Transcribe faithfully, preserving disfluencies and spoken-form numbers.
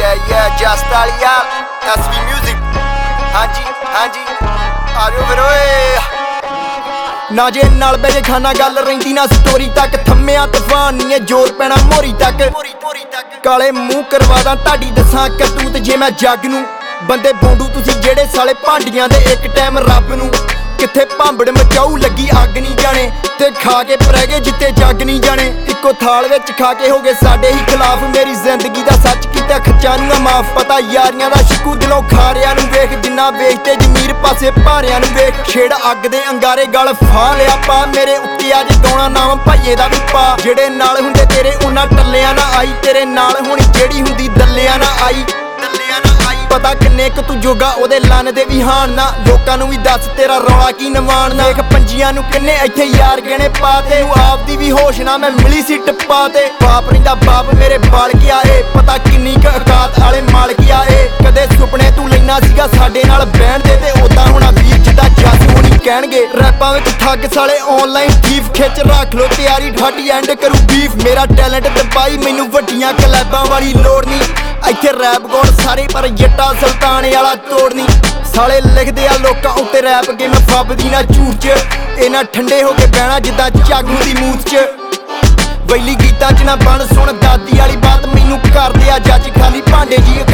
yeah yeah just Alia SV music ਹਾਂਜੀ ਹਾਂਜੀ ਆਜੋ ਫਿਰ ਓਏ ਨਾ ਜੇ ਨਾਲ ਬੈਜੇ ਖਾਨਾ ਗੱਲ ਰਹਿੰਦੀ ਨਾ ਸਟੋਰੀ ਤੱਕ ਥੰਮਿਆ ਤੂਫਾਨ ਨੀ ਏ ਜ਼ੋਰ ਪੈਣਾ ਮੋਰੀ ਤੱਕ ਕਾਲੇ ਮੂੰਹ ਕਰਵਾਦਾ ਤੁਹਾਡੀ ਦੱਸਾਂ ਕਰਤੂਤ ਜੇ ਮੈਂ ਜੱਗ ਨੂੰ ਬੰਦੇ ਬੋਂਡੂ ਤੁਸੀਂ ਜਿਹੜੇ ਸਾਲੇ ਭਾਂਡੀਆਂ ਦੇ ਇੱਕ ਟਾਈਮ ਰੱਬ ਨੂੰ ਕਿੱਥੇ ਭਾਂਬੜ ਮਚਾਊ ਲੱਗੀ ਅੱਗ ਨਹੀਂ ਜਾਣੇ ਤੇ ਖਾ ਕੇ ਪਰਹਿ ਗਏ ਜਿੱਤੇ ਜੱਗ ਨਹੀਂ ਜਾਣੇ ਇੱਕੋ ਥਾਲ ਵਿੱਚ ਖਾ ਕੇ ਹੋ ਗਏ ਸਾਡੇ ਹੀ ਖਿਲਾਫ ਮੇਰੀ ਜ਼ਿੰਦਗੀ ਦਾ ਸੱਚ ਕੀਤਾ ਖੱਚਾਂ ਨੂੰ ਮਾਫ ਪਤਾ ਯਾਰੀਆਂ ਦਾ ਸ਼ਿਕੂ ਦਿਲੋਂ ਖਾਰਿਆਂ ਨੂੰ ਵੇਖ ਜਿੰਨਾ ਵੇਖਤੇ ਜ਼ਮੀਰ ਪਾਸੇ ਭਾਰਿਆਂ ਨੂੰ ਵੇਖ ਛੇੜ ਅੱਗ ਦੇ ਅੰਗਾਰੇ ਗਲ ਫਾਹ ਲਿਆ ਪਾ ਮੇਰੇ ਉੱਤੇ ਅੱਜ ਗਾਉਣਾ ਨਾਮ ਭਾਈਏ ਦਾ ਵੀ ਪਾ ਜਿਹੜੇ ਨਾਲ ਹੁੰਦੇ ਤੇਰੇ ਉਹਨਾਂ ਟੱਲਿਆਂ ਨਾ ਆਈ ਤੇਰੇ ਨਾਲ ਹੁਣ ਜਿਹੜੀ ਹੁੰਦੀ ਦੱਲਿਆਂ ਨਾ ਆਈ ਦੱਲਿਆਂ ਨਾ ਆਈ ਪਤਾ ਕਿੰਨੇ ਕੁ ਤੂੰ ਜੋਗਾ ਉਹਦੇ ਲੰਨ ਦੇ ਵੀ ਹਾਣ ਨਾ ਲੋਕਾਂ ਨੂੰ ਵੀ ਦੱਸ ਤੇਰਾ ਰੌਲਾ ਕੀ ਨਵਾਣ ਨਾ ਵੇਖ ਪੰਜੀਆਂ ਨੂੰ ਕਿੰਨੇ ਇੱਥੇ ਯਾਰ ਗਹਿਣੇ ਪਾ ਤੇ ਤੂੰ ਆਪ ਦੀ ਵੀ ਹੋਸ਼ ਨਾ ਮੈਂ ਮਿਲੀ ਸੀ ਟੱਪਾ ਤੇ ਬਾਪ ਰਹਿੰਦਾ ਬਾਪ ਮੇਰੇ ਬਾਲ ਗਿਆ ਏ ਪਤਾ ਕਿੰਨੀ ਕੁ ਔਕਾਤ ਵਾਲੇ ਮਾਲ ਗਿਆ ਏ ਕਦੇ ਸੁਪਨੇ ਤੂੰ ਲੈਣਾ ਸੀਗਾ ਸਾਡੇ ਨਾਲ ਬਹਿਣ ਦੇ ਤੇ ਉਦਾਂ ਹੋਣਾ ਵੀਰ ਜਿੱਦਾਂ ਜਾਸੂ ਹੋਣੀ ਕਹਿਣਗੇ ਰੈਪਾਂ ਵਿੱਚ ਠੱਗ ਸਾਲੇ ਆਨਲਾਈਨ ਥੀਫ ਖਿੱਚ ਰੱਖ ਲੋ ਤਿਆਰੀ ਠਾਟੀ ਐਂਡ ਕਰੂ ਬੀਫ ਮੇਰਾ ਟੈਲੈਂਟ ਦਬਾਈ ਮੈਨੂੰ ਵੱਡੀਆਂ ਕਲੈਬਾਂ ਵਾਲੀ ਲੋੜ ਨਹੀਂ ਇੱਥੇ ਰੈਪ ਗਾਉਣ ਸਾਰੇ ਪਰ ਜੱਟਾ ਸੁਲਤਾਨ ਵਾਲਾ ਤੋੜ ਨਹੀਂ ਸਾਲੇ ਲਿਖਦੇ ਆ ਲੋਕਾਂ ਉੱਤੇ ਰੈਪ ਗੇਮ ਫੱਬਦੀ ਨਾ ਝੂਠ ਚ ਇਹਨਾਂ ਠੰਡੇ ਹੋ ਕੇ ਬਹਿਣਾ ਜਿੱਦਾਂ ਚਾਗੂ ਦੀ ਮੂਤ ਚ ਵੈਲੀ ਗੀਤਾਂ ਚ ਨਾ ਬਣ ਸੁਣ ਦਾਦੀ ਵਾਲੀ ਬਾਤ ਮੈਨੂੰ ਕਰਦੇ ਆ ਜੱਜ ਖਾਲੀ ਭਾਂਡੇ ਜੀ